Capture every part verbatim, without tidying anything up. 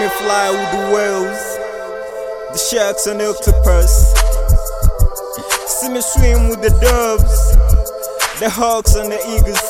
me fly with the whales, the sharks and the octopus. See me swim with the doves, the hawks and the eagles.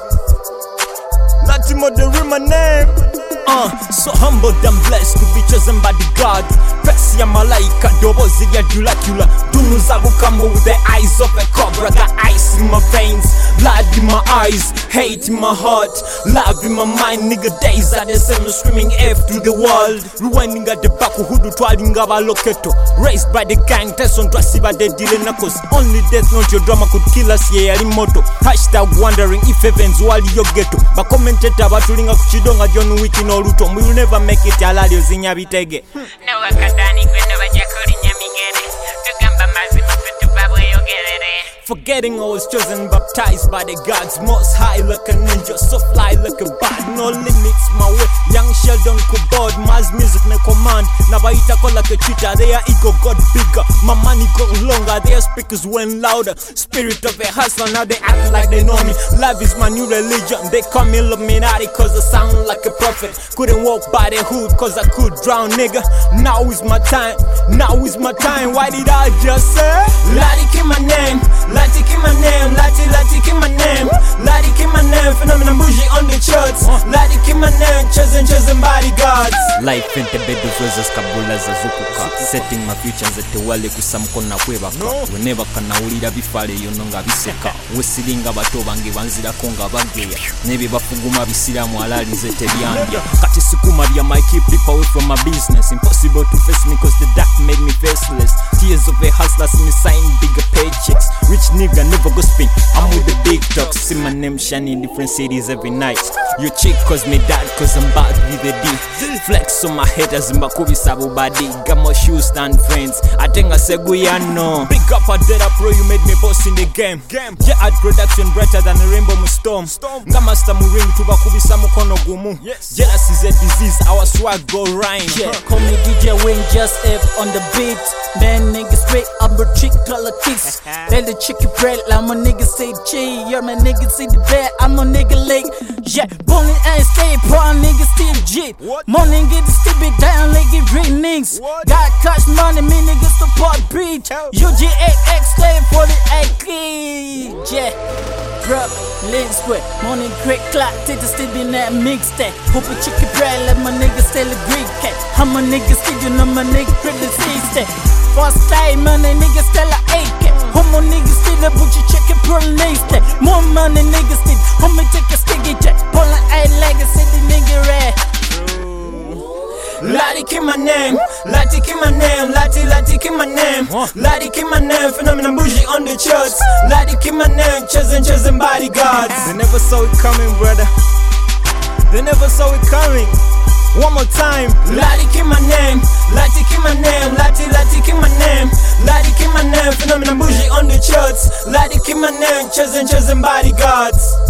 Latimore read my name. Uh, so humbled and blessed to be chosen by the God. Pesi ya malaika, dobo zili ya Dracula. Dunu zabu kambo with the eyes of a cobra. Got ice in my veins, blood in my eyes, hate in my heart, love in my mind. Nigga days are the same, screaming F to the world. Rewinding at the back, hudu twalinga baloketo. Raised by the gang, Tesson Twasiba de Dilenakos. Only death, not your drama, could kill us, yeah, moto. Hashtag wondering if heavens wali yo ghetto. But commentator batulinga kuchidonga John Wiki no luto. We will never make it, alali ozinya bitege. No wakadani kwendo bajakuri nyamigere. Tugamba mazima petu babu yogerere. Forgetting I was chosen, baptized by the gods. Most high like a ninja, so fly like a bat. No limits my way, young Sheldon could board. Maz music me command, Nabaita call like a cheetah. Their ego got bigger, my money got longer. Their speakers went louder, spirit of a hustler. Now they act like they know me. Love is my new religion, they call me Illuminati cause I sound like a prophet. Couldn't walk by the hood cause I could drown, nigga. Now is my time, now is my time. Why did I just say? Lati keep my name, Lati keep my name, Lati Lati keep my name, Lati keep my name. Phenomenon bougie on the charts, Lati keep my name, chosen chosen bodyguards. Life ente bedu zoza skabula za zukuka. Setting my future nzete wale kusamkona kwebaka. Whenever kanawulira bifale yononga biseka. Wesilinga bato bange banzira konga bageya. Nebe bafuguma bisiramu alali nzete byanja. Kati sukuma bya my keep people away from my business. Impossible to face me cause the dark made me faceless. Tears of a hustler see me sign bigger paychecks. Rich nigga never go spin, I'm with the big dogs. See my name shining in different cities every night. Your chick calls me dad cause I'm bad with a D. Flex on my head as Mbakubi Sabu body. Got my shoes stand friends, I think I say Guyano. Pick up a Data Pro, you made me boss in the game. Yeah, ad production brighter than a rainbow storm. Ngamasta muring to Bakubi Samukono Gumu. Jealous is a disease, our swag go rhyme. Yeah, call me D J Wing, just F on the beat. Man, niggas straight, I'm a trick color kicks. They the chicken bread, I'm a nigga say G. You're my nigga see the bed, I'm a nigga late. Yeah, bowling ain't stay, poor nigga still G. Morning get the stupid down, like it green niggas. Got cash money, me niggas support beat. U G eight X slave for the A K. Yeah, bruh, link square. Morning great clock, take the still in that mixtape. Hope a chicken bread, let my niggas tell a Greek cat. I'm a nigga still, you know my nigga pretty season. First time, man, niggas tell a A K. Homo niggas still a butcher chicken pearl name. More money niggas still, homie take a sticky check. Pull an eye legacy, the nigga red. Lati keep my name, Lati keep my name, Lati Lati keep my name, Lati keep my name. Phenomenon bougie on the charts, Lati keep my name, chosen chosen bodyguards. They never saw it coming, brother. They never saw it coming. One more time. Lati keep my name, Lati keep my name, Lati Lati keep my name, Lati keep my name. Phenomenon bougie on the charts, Lati keep my name, chosen chosen bodyguards.